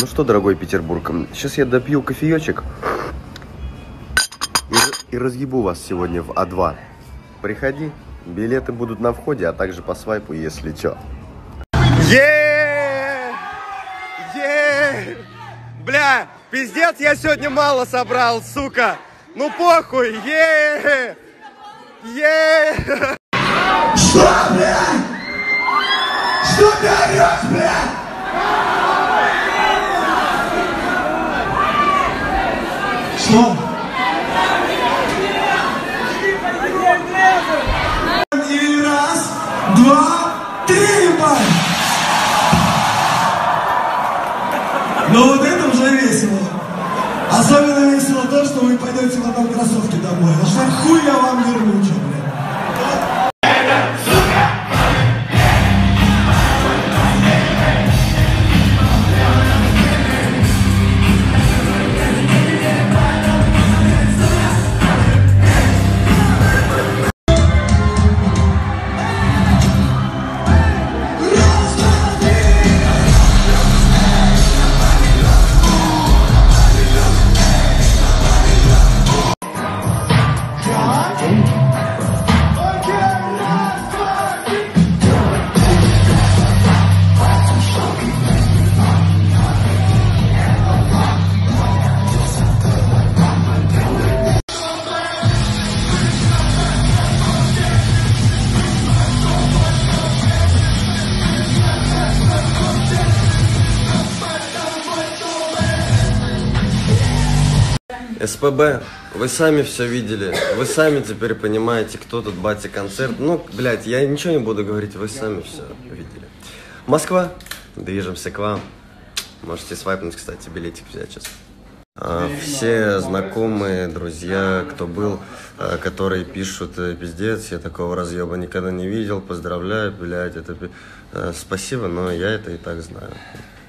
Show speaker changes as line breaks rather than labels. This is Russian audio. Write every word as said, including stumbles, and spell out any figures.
Ну что, дорогой Петербург, сейчас я допью кофеечек и, и разъебу вас сегодня в А два. Приходи, билеты будут на входе, а также по свайпу, если чё. Еее! Еее! Бля, пиздец, я сегодня мало собрал, сука! Ну похуй! Еее! Еее!
Что, блядь? Что ты орешь, блядь? Что? И раз, два, три, ебать! Ну вот это уже весело. Особенно весело то, что вы пойдете в одном кроссовке домой. А что хуй я вам верну, что, блядь?
СПБ, вы сами все видели, вы сами теперь понимаете, кто тут батя концерт. Ну, блядь, я ничего не буду говорить, вы сами все видели. Москва, движемся к вам. Можете свайпнуть, кстати, билетик взять сейчас. А, все знакомые, друзья, кто был, а, которые пишут: пиздец, я такого разъеба никогда не видел, поздравляю, блядь, это а, спасибо, но я это и так знаю.